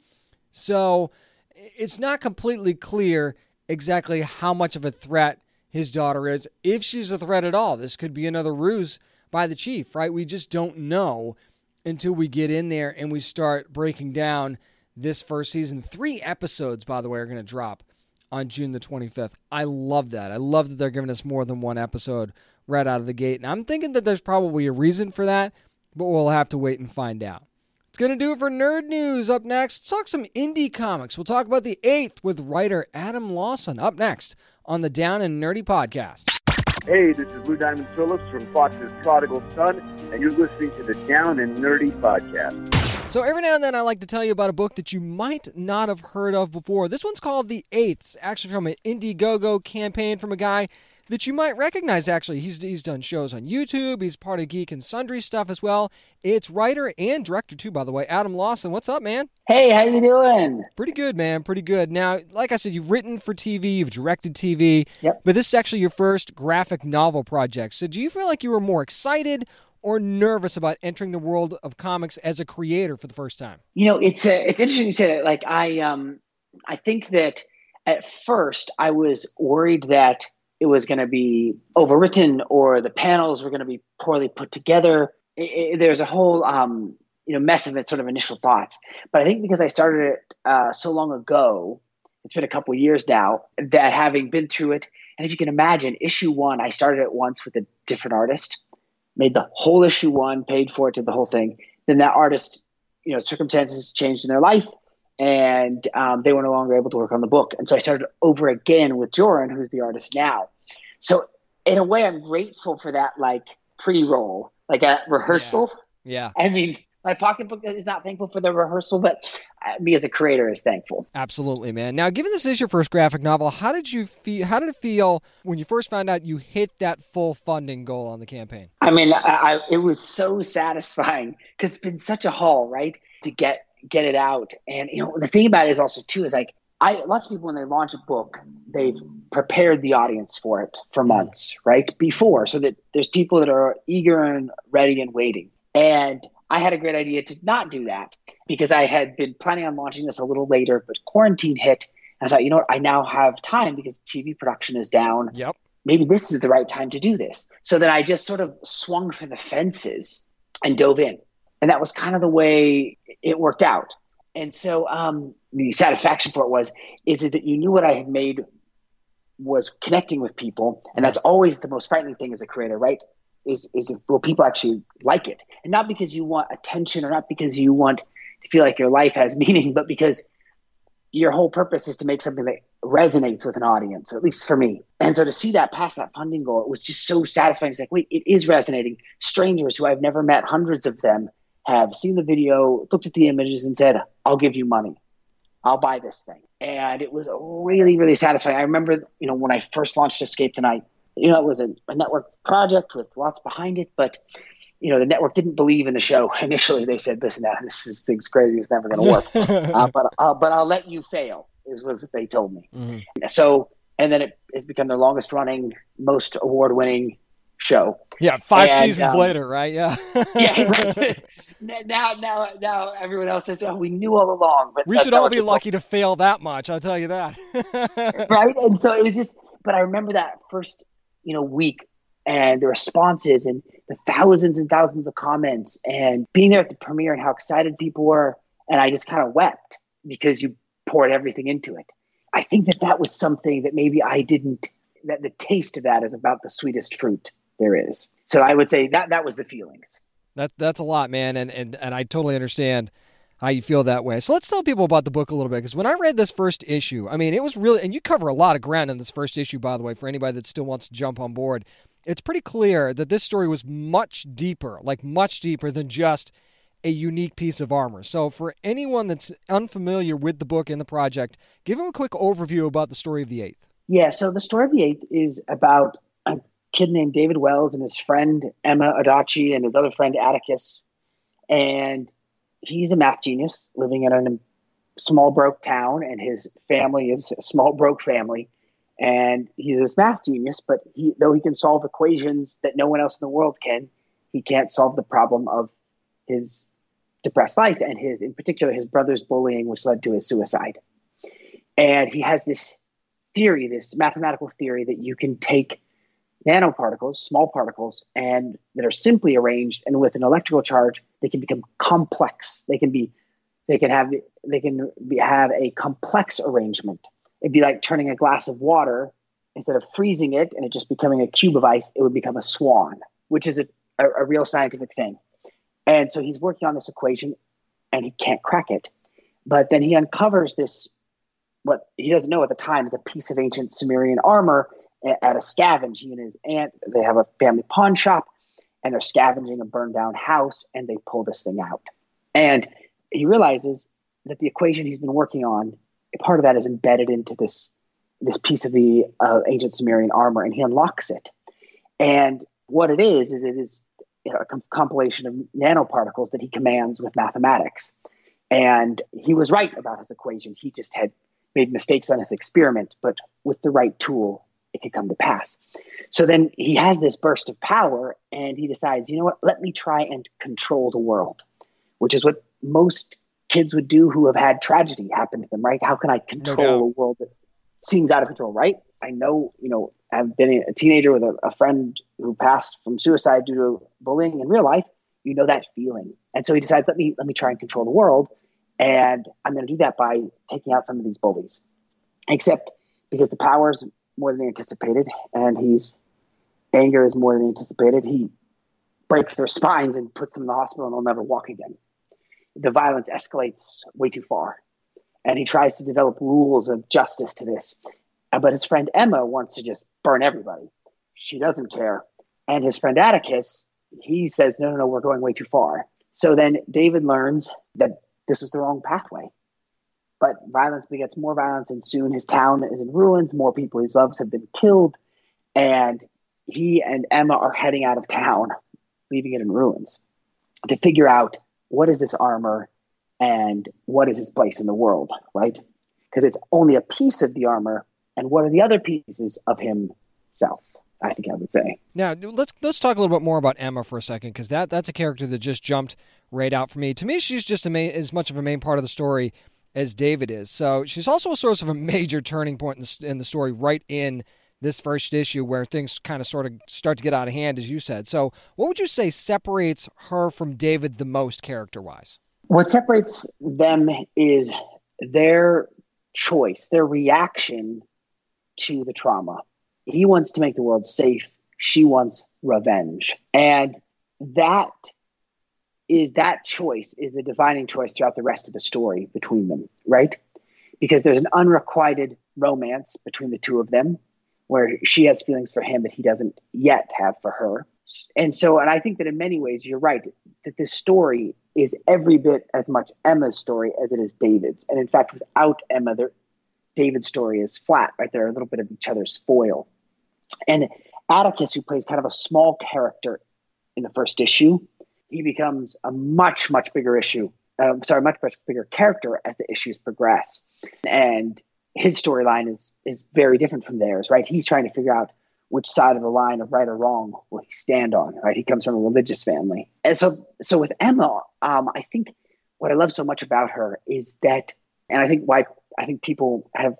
So it's not completely clear exactly how much of a threat his daughter is, if she's a threat at all. This could be another ruse by the chief, right? We just don't know until we get in there and we start breaking down this first season. 3 episodes, by the way, are going to drop on June the 25th. I love that. I love that they're giving us more than one episode right out of the gate. And I'm thinking that there's probably a reason for that, but we'll have to wait and find out. It's going to do it for Nerd News. Up next, let's talk some indie comics. We'll talk about The Eighth with writer Adam Lawson. Up next on the Down and Nerdy podcast. Hey, this is Lou Diamond Phillips from Fox's Prodigal Son, and you're listening to the Down and Nerdy podcast. So every now and then I like to tell you about a book that you might not have heard of before. This one's called The Eighth. It's actually from an Indiegogo campaign from a guy that you might recognize, actually. He's done shows on YouTube. He's part of Geek and Sundry stuff as well. It's writer and director, too, by the way. Adam Lawson, what's up, man? Hey, how you doing? Pretty good, man. Pretty good. Now, like I said, you've written for TV, you've directed TV, Yep. But this is actually your first graphic novel project. So do you feel like you were more excited or nervous about entering the world of comics as a creator for the first time? It's interesting you say that. Like, I think that at first I was worried that it was going to be overwritten or the panels were going to be poorly put together. There's a whole mess of it, sort of initial thoughts. But I think because I started it so long ago, it's been a couple years now, that having been through it, and if you can imagine, issue 1, I started it once with a different artist, made the whole issue 1, paid for it, did the whole thing. Then that artist, circumstances changed in their life, and they were no longer able to work on the book. And so I started over again with Joran, who's the artist now. So in a way, I'm grateful for that, like, pre-roll, like a rehearsal. Yeah. I mean, My pocketbook is not thankful for the rehearsal, but me as a creator is thankful. Absolutely, man. Now, given this is your first graphic novel, how did it feel when you first found out you hit that full funding goal on the campaign? I mean, it was so satisfying because it's been such a haul, right, to get it out. And the thing about it is also too is like lots of people when they launch a book, they've prepared the audience for it for months, right, before, so that there's people that are eager and ready and waiting. And I had a great idea to not do that because I had been planning on launching this a little later, but quarantine hit. And I thought, you know what, I now have time because TV production is down. Yep. Maybe this is the right time to do this. So then I just sort of swung for the fences and dove in. And that was kind of the way it worked out. And so the satisfaction for it is that you knew what I had made was connecting with people. And that's always the most frightening thing as a creator, right? Is will people actually like it? And not because you want attention or not because you want to feel like your life has meaning, but because your whole purpose is to make something that resonates with an audience, at least for me. And so to see that past that funding goal, it was just so satisfying. It's like, wait, it is resonating. Strangers who I've never met, hundreds of them, have seen the video, looked at the images and said, I'll give you money. I'll buy this thing. And it was really, really satisfying. I remember, when I first launched Escape Tonight, it was a network project with lots behind it, but the network didn't believe in the show. Initially, they said, listen, this thing's crazy. It's never going to work. But I'll let you fail, was what they told me. Mm-hmm. So, and then it has become their longest running, most award-winning show. Yeah, 5 seasons later, right? Yeah. Yeah, right. Now everyone else says, we knew all along. But we should all be lucky to fail that much, I'll tell you that. Right? And so it was just, but I remember that first, week and the responses and the thousands and thousands of comments and being there at the premiere and how excited people were. And I just kind of wept because you poured everything into it. I think that was something that maybe I didn't, that the taste of that is about the sweetest fruit there is. So I would say that was the feelings. That's a lot, man. And I totally understand how you feel that way. So let's tell people about the book a little bit, because when I read this first issue, I mean, it was really, and you cover a lot of ground in this first issue, by the way, for anybody that still wants to jump on board. It's pretty clear that this story was much deeper than just a unique piece of armor. So for anyone that's unfamiliar with the book and the project, give them a quick overview about the story of the Eighth. Yeah, so the story of the Eighth is about a kid named David Wells and his friend Emma Adachi and his other friend Atticus. And he's a math genius living in a small broke town, and his family is a small broke family. And he's this math genius, but though he can solve equations that no one else in the world can, he can't solve the problem of his depressed life and in particular, his brother's bullying, which led to his suicide. And he has this theory, this mathematical theory, that you can take nanoparticles, small particles, and that are simply arranged, and with an electrical charge, they can become complex. They can have a complex arrangement. It'd be like turning a glass of water, instead of freezing it and it just becoming a cube of ice, it would become a swan, which is a real scientific thing. And so he's working on this equation and he can't crack it. But then he uncovers this, what he doesn't know at the time is a piece of ancient Sumerian armor at a scavenge. He and his aunt, they have a family pawn shop, and they're scavenging a burned down house, and they pull this thing out. And he realizes that the equation he's been working on, part of that is embedded into this piece of the ancient Sumerian armor, and he unlocks it. And what it is a compilation of nanoparticles that he commands with mathematics. And he was right about his equation. He just had made mistakes on his experiment, but with the right tool, it could come to pass. So then he has this burst of power, and he decides, you know what, let me try and control the world, which is what most kids would do who have had tragedy happen to them, right? How can I control a world that seems out of control, right? I know, I've been a teenager with a friend who passed from suicide due to bullying in real life. You know that feeling. And so he decides, let me try and control the world. And I'm going to do that by taking out some of these bullies. Except because the power is more than anticipated, and anger is more than anticipated, he breaks their spines and puts them in the hospital, and they'll never walk again. The violence escalates way too far. And he tries to develop rules of justice to this. But his friend Emma wants to just burn everybody. She doesn't care. And his friend Atticus, he says, no, we're going way too far. So then David learns that this was the wrong pathway. But violence begets more violence, and soon his town is in ruins. More people he loves have been killed, and he and Emma are heading out of town, leaving it in ruins, to figure out what is this armor and what is his place in the world, right? Because it's only a piece of the armor, and what are the other pieces of himself, I think I would say. Now, let's talk a little bit more about Emma for a second, because that's a character that just jumped right out for me. To me, she's just as much of a main part of the story as David is. So she's also a source of a major turning point in the story right in this first issue where things kind of sort of start to get out of hand, as you said. So what would you say separates her from David the most character-wise? What separates them is their choice, their reaction to the trauma. He wants to make the world safe. She wants revenge. And that choice is the defining choice throughout the rest of the story between them, right? Because there's an unrequited romance between the two of them where she has feelings for him that he doesn't yet have for her. And I think that in many ways, you're right, that this story is every bit as much Emma's story as it is David's. And in fact, without Emma, David's story is flat, right? They're a little bit of each other's foil. And Atticus, who plays kind of a small character in the first issue, he becomes a much bigger character as the issues progress. And his storyline is very different from theirs, right? He's trying to figure out which side of the line of right or wrong will he stand on, right? He comes from a religious family. And so with Emma, I think what I love so much about her is that, and I think people have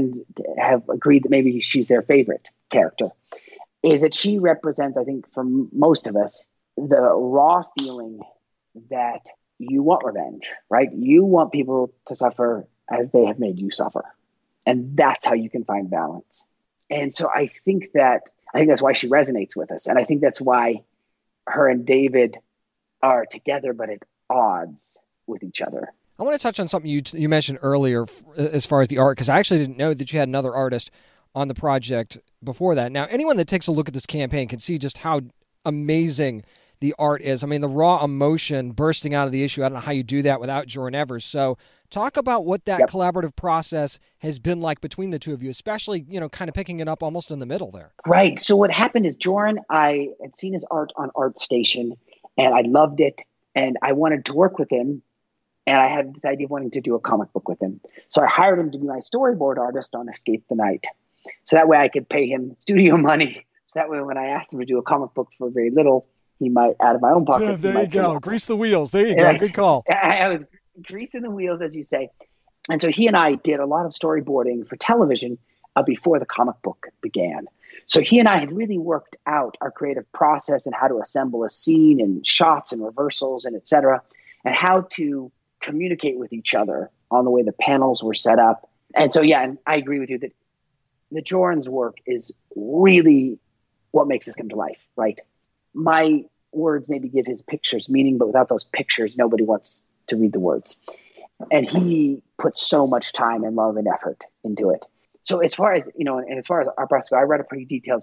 agreed that maybe she's their favorite character, is that she represents, I think, for most of us, the raw feeling that you want revenge, right? You want people to suffer as they have made you suffer. And that's how you can find balance. And so I think that's why she resonates with us. And I think that's why her and David are together, but at odds with each other. I want to touch on something you mentioned earlier as far as the art, because I actually didn't know that you had another artist on the project before that. Now, anyone that takes a look at this campaign can see just how amazing the art is. I mean, the raw emotion bursting out of the issue. I don't know how you do that without Joran Evers. So talk about what that collaborative process has been like between the two of you, especially, kind of picking it up almost in the middle there. Right. So what happened is Joran, I had seen his art on ArtStation and I loved it and I wanted to work with him. And I had this idea of wanting to do a comic book with him. So I hired him to be my storyboard artist on Escape the Night. So that way I could pay him studio money. So that way when I asked him to do a comic book for very little, he might, out of my own pocket. Yeah, there you go. Grease the wheels. There you go. Good call. I was greasing the wheels, as you say. And so he and I did a lot of storyboarding for television before the comic book began. So he and I had really worked out our creative process and how to assemble a scene and shots and reversals and et cetera, and how to communicate with each other on the way the panels were set up. And so, and I agree with you that the Joran's work is really what makes this come to life, right? My words maybe give his pictures meaning, but without those pictures, nobody wants to read the words. And he put so much time and love and effort into it. So as far as, and as far as our process, I read a pretty detailed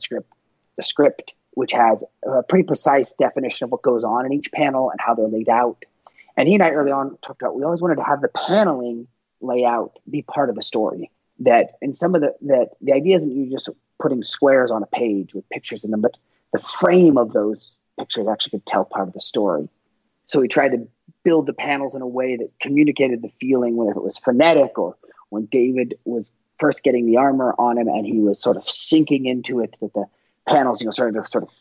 script, which has a pretty precise definition of what goes on in each panel and how they're laid out. And he and I early on talked about, we always wanted to have the paneling layout be part of the story. That in some of the idea isn't you just putting squares on a page with pictures in them, but the frame of those pictures actually could tell part of the story. So we tried to build the panels in a way that communicated the feeling when it was frenetic or when David was first getting the armor on him and he was sort of sinking into it, that the panels, started to sort of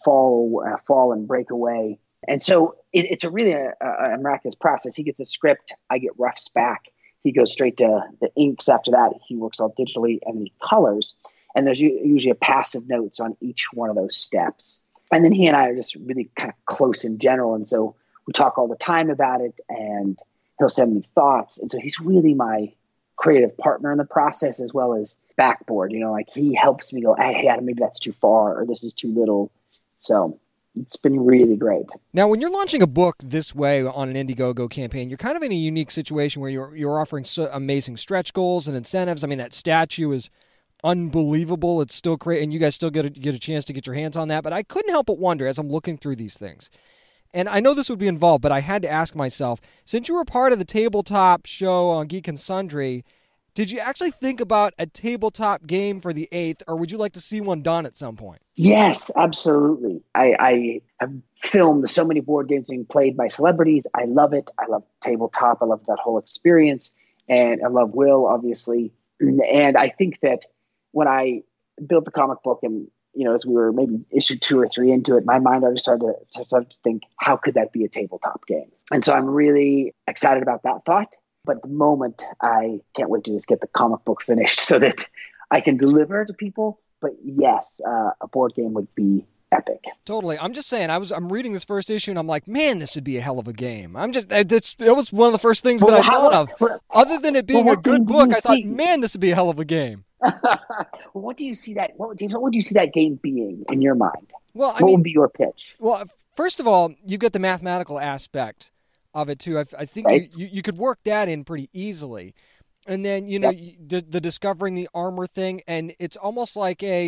fall and break away. And so it's a really a miraculous process. He gets a script, I get roughs back. He goes straight to the inks after that. He works all digitally and then he colors. And there's usually a passive notes on each one of those steps. And then he and I are just really kind of close in general. And so we talk all the time about it and he'll send me thoughts. And so he's really my creative partner in the process as well as backboard. He helps me go, hey, Adam, maybe that's too far or this is too little. So it's been really great. Now, when you're launching a book this way on an Indiegogo campaign, you're kind of in a unique situation where you're offering so amazing stretch goals and incentives. I mean, that statue is unbelievable. It's still great, and you guys still get a chance to get your hands on that. But I couldn't help but wonder as I'm looking through these things, And I know this would be involved, but I had to ask myself, since you were part of the tabletop show on Geek and Sundry, did you actually think about a tabletop game for the 8th, or would you like to see one done at some point? Yes, absolutely. I have filmed so many board games being played by celebrities. I love it. I love tabletop. I love that whole experience. And I love Will, obviously. And I think that when I built the comic book and, as we were maybe issue 2 or 3 into it, my mind already started to think, how could that be a tabletop game? And so I'm really excited about that thought. But at the moment, I can't wait to just get the comic book finished so that I can deliver to people. But yes, a board game would be epic. Totally. I'm just saying, I'm reading this first issue and I'm like, man, this would be a hell of a game. It was one of the first things that I thought of. Other than it being a good book, I thought, man, this would be a hell of a game. What do you see that? What would you see that game being in your mind? Well, what would be your pitch? Well, first of all, you get the mathematical aspect of it too. I think right. you could work that in pretty easily. And then, the discovering the armor thing, and it's almost like a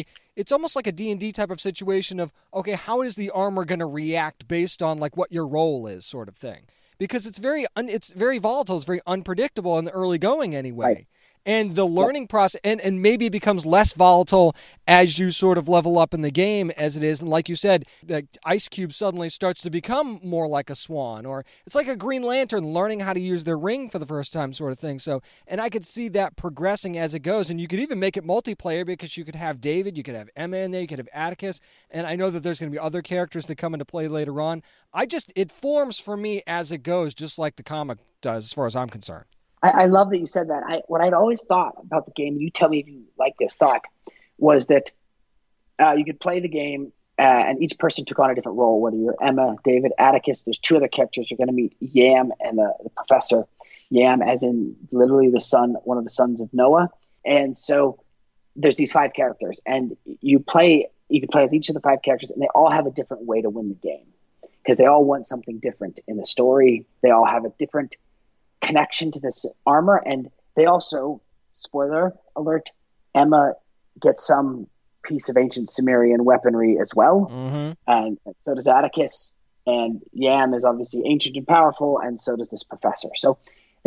D&D type of situation of, okay, how is the armor going to react based on like what your role is, sort of thing. Because it's very volatile, it's very unpredictable in the early going anyway. Right. And the learning process, and maybe it becomes less volatile as you sort of level up in the game as it is. And like you said, the ice cube suddenly starts to become more like a swan, or it's like a Green Lantern learning how to use their ring for the first time sort of thing. So, and I could see that progressing as it goes. And you could even make it multiplayer because you could have David, you could have Emma in there, you could have Atticus. And I know that there's going to be other characters that come into play later on. It forms for me as it goes, just like the comic does as far as I'm concerned. I love that you said that. What I'd always thought about the game, you tell me if you like this thought, was that you could play the game and each person took on a different role, whether you're Emma, David, Atticus. There's 2 other characters. You're going to meet Yam and the professor. Yam as in literally one of the sons of Noah. And so there's these 5 characters. And you could play with each of the 5 characters, and they all have a different way to win the game because they all want something different in the story. They all have a different connection to this armor, and they also, spoiler alert, Emma gets some piece of ancient Sumerian weaponry as well, and so does Atticus, and Yam is obviously ancient and powerful, and so does this professor. So they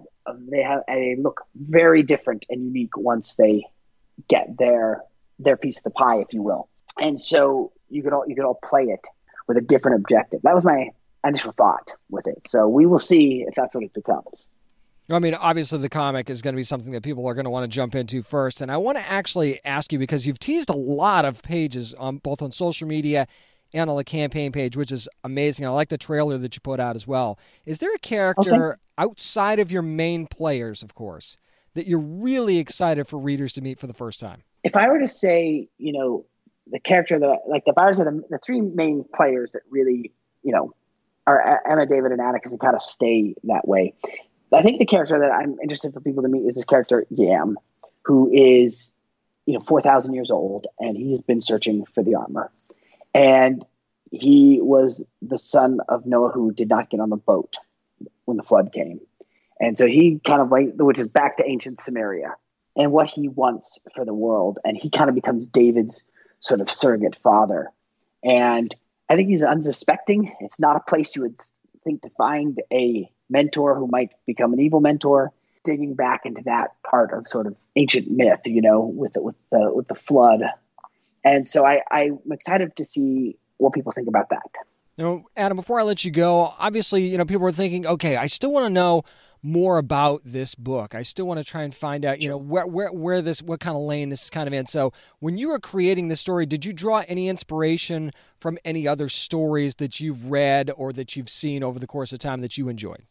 look very different and unique once they get their piece of the pie, if you will. And so you could all play it with a different objective. That was my initial thought with it. So we will see if that's what it becomes. I mean, obviously the comic is going to be something that people are going to want to jump into first. And I want to actually ask you, because you've teased a lot of pages both on social media and on the campaign page, which is amazing. I like the trailer that you put out as well. Is there a character outside of your main players, of course, that you're really excited for readers to meet for the first time? If I were to say, the character that, like, if I was the 3 main players that really, are Emma, David, and Atticus, and kind of stay that way. I think the character that I'm interested for people to meet is this character, Yam, who is, 4,000 years old, and he's been searching for the armor. And he was the son of Noah who did not get on the boat when the flood came. And so he kind of which is back to ancient Sumeria and what he wants for the world. And he kind of becomes David's sort of surrogate father. And I think he's unsuspecting. It's not a place you would think to find a mentor who might become an evil mentor, digging back into that part of sort of ancient myth, with the flood. And so I'm excited to see what people think about that. Adam, before I let you go, obviously, people are thinking, okay, I still want to know more about this book. I still want to try and find out, where this, what kind of lane this is kind of in. So when you were creating this story, did you draw any inspiration from any other stories that you've read or that you've seen over the course of time that you enjoyed?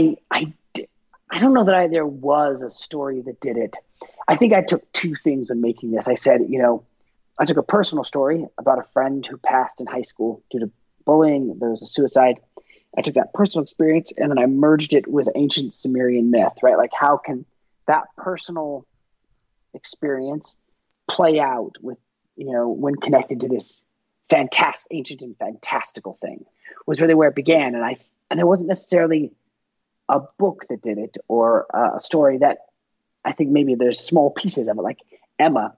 I don't know that there was a story that did it. I think I took 2 things when making this. I said, I took a personal story about a friend who passed in high school due to bullying. There was a suicide. I took that personal experience and then I merged it with ancient Sumerian myth, right? Like, how can that personal experience play out with, when connected to this ancient and fantastical thing was really where it began. And there wasn't necessarily a book that did it or a story that I think maybe there's small pieces of it, like Emma,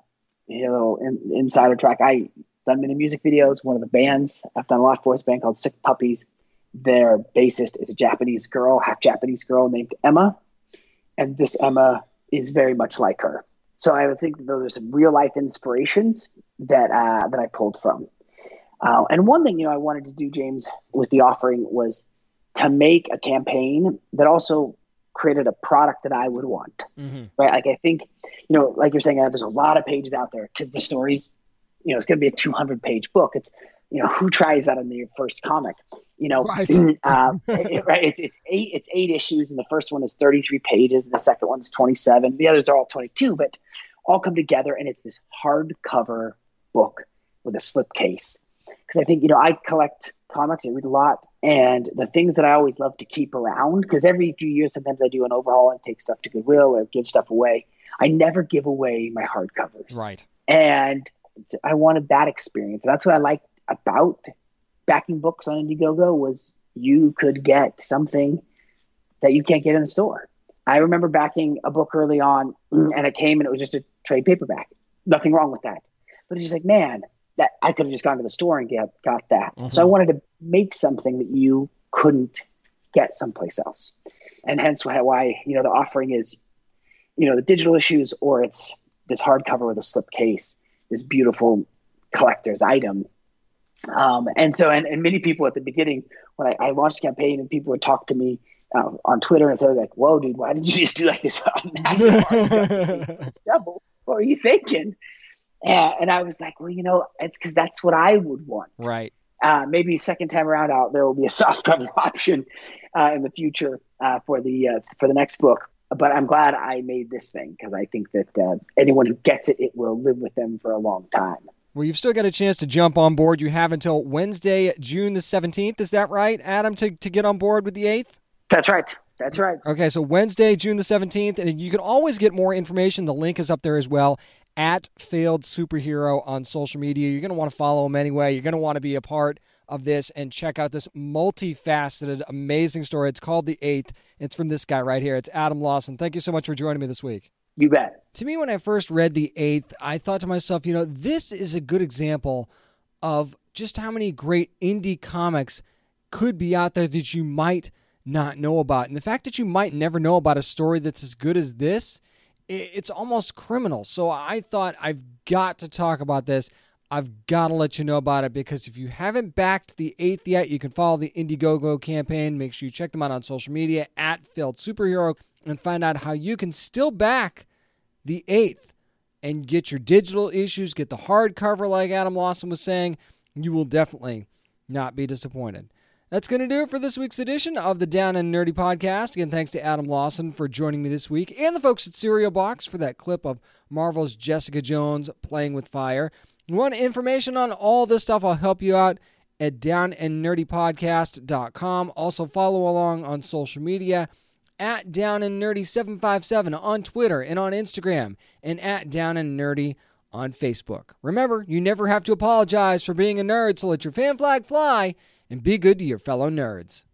insider track. I've done many music videos. One of the bands I've done a lot for is a band called Sick Puppies. their bassist is a Japanese girl, half Japanese girl named Emma. And this Emma is very much like her. So I would think that those are some real life inspirations that I pulled from. And one thing, I wanted to do, James, with the offering was to make a campaign that also created a product that I would want, right? Like I think, like you're saying, there's a lot of pages out there because the stories, it's going to be a 200-page book. It's, who tries that in their first comic? Right. Right. It's 8 issues, and the first one is 33 pages, and the second one is 27. The others are all 22, but all come together, and it's this hardcover book with a slipcase. Because I think, I collect comics, I read a lot, and the things that I always love to keep around, because every few years, sometimes I do an overhaul and take stuff to Goodwill or give stuff away. I never give away my hardcovers. Right. And I wanted that experience. That's what I liked about backing books on Indiegogo was you could get something that you can't get in the store. I remember backing a book early on, and it came and it was just a trade paperback. Nothing wrong with that. But it's just like, man, that I could have just gone to the store and got that. Mm-hmm. So I wanted to make something that you couldn't get someplace else. And hence why the offering is, the digital issues, or it's this hardcover with a slip case, this beautiful collector's item. And many people at the beginning, when I launched the campaign, and people would talk to me on Twitter and say like, "Whoa, dude, why did you just do like this massive hardcover double? What were you thinking?" And I was like, well, it's because that's what I would want. Right. Maybe second time around there will be a soft cover option in the future for the next book. But I'm glad I made this thing because I think that anyone who gets it, it will live with them for a long time. Well, you've still got a chance to jump on board. You have until Wednesday, June the 17th. Is that right, Adam, to get on board with the 8th? That's right. That's right. Okay, so Wednesday, June the 17th. And you can always get more information. The link is up there as well, at Failed Superhero on social media. You're going to want to follow him anyway. You're going to want to be a part of this and check out this multifaceted, amazing story. It's called The 8th. It's from this guy right here. It's Adam Lawson. Thank you so much for joining me this week. You bet. To me, when I first read The 8th, I thought to myself, this is a good example of just how many great indie comics could be out there that you might not know about. And the fact that you might never know about a story that's as good as this, it's almost criminal. So I thought, I've got to talk about this. I've got to let you know about it, because if you haven't backed The 8th yet, you can follow the Indiegogo campaign. Make sure you check them out on social media at Failed Superhero and find out how you can still back The 8th and get your digital issues, get the hardcover like Adam Lawson was saying. You will definitely not be disappointed. That's going to do it for this week's edition of the Down and Nerdy Podcast. Again, thanks to Adam Lawson for joining me this week, and the folks at Cereal Box for that clip of Marvel's Jessica Jones playing with fire. You want information on all this stuff, I'll help you out at downandnerdypodcast.com. Also follow along on social media at downandnerdy757 on Twitter and on Instagram, and at downandnerdy on Facebook. Remember, you never have to apologize for being a nerd, so let your fan flag fly and be good to your fellow nerds.